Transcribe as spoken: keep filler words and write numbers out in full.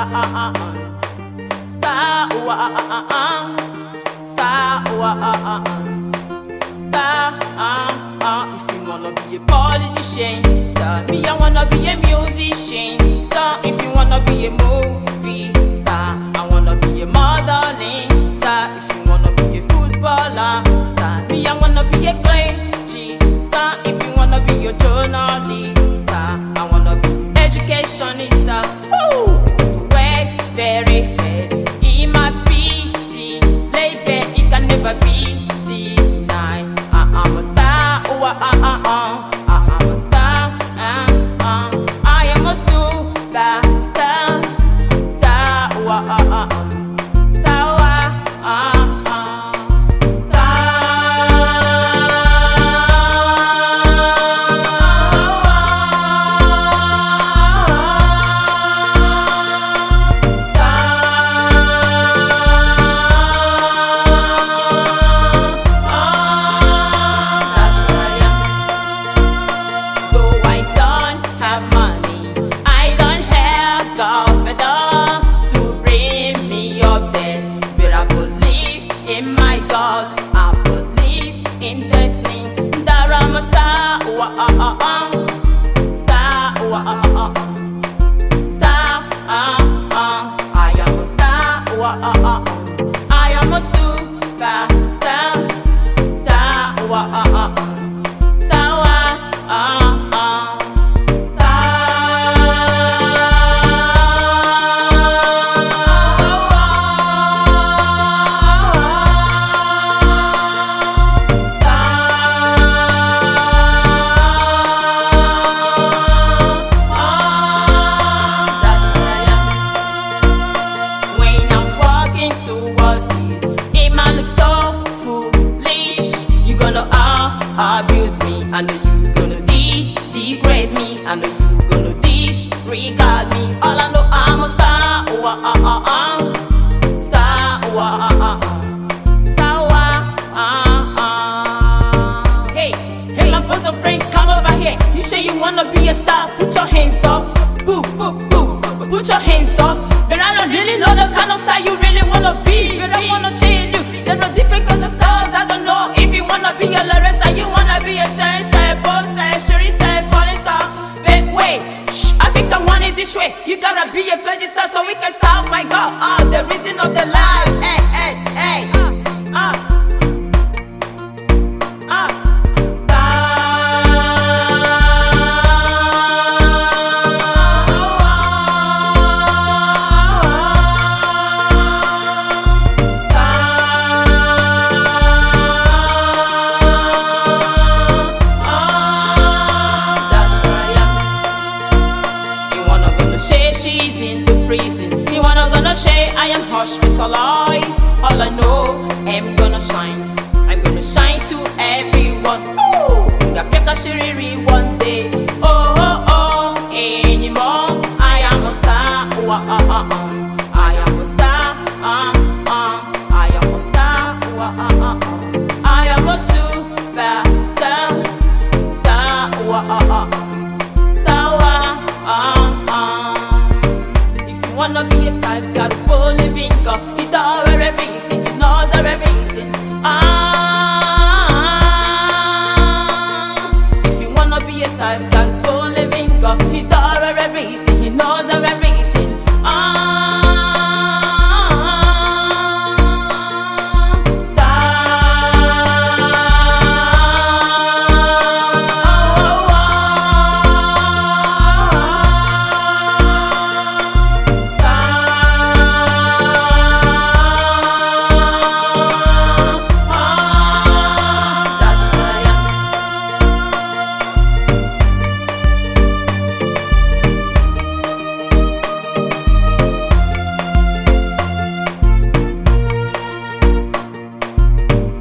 uh, uh. Star, uh, uh, uh. Star, uh, uh, uh. Star, uh, uh. If you wanna be a politician, star. Me, I wanna be a musician, star. If you wanna be a movie star, I wanna be a modeling star. If you wanna be a footballer star, me, I wanna be a clergy star. If you wanna be a journalist star, I wanna be educationist star. Woo! It's way very hard. It might be delayed, but it can never be denied. I am a star. Oh, uh, uh, uh. I am a star. Uh, uh. I am a superstar. Star. Oh, uh, uh, uh. Star. Uh, uh, uh. In my God, I believe in destiny. That I'm a star, oh, uh, uh, uh. Star, oh, uh, uh, uh. Star, uh, uh. I am a star, oh, uh, uh, uh. I am a superstar. Star, oh, uh, uh, uh. Star, uh, uh. Abuse me, I know you gonna de degrade me, I know you gonna disregard me. All I know, I'm a star, oh, uh, uh, uh. Star, oh, uh, uh, uh. Star, uh, uh, uh. Hey, hey, my brother friend, come over here. You say you wanna be a star? Put your hands up, boo, boo, boo. Put your hands up. But I don't really know the kind of star you really wanna be. But I wanna change you. There are different kinds of stars. I don't know if you wanna be a Larry star, you wanna be a star, star, pop star, shooting star, falling star. But wait, shh, I think I want it this way. You gotta be a clergy star so we can solve my God. Ah, uh, the reason of the life. Hey, hey, hey. Ah, uh, ah. Uh. She's in the prison. You wanna gonna say I am hospitalized. All I know, I'm gonna shine. I'm gonna shine to everyone. Oh, Ngapeka shiriri one day. Oh, oh, oh, anymore. I am a star. Oh, uh, uh, uh. I am a star. Uh, uh. I am a star. Oh, uh, uh, uh. I am a super.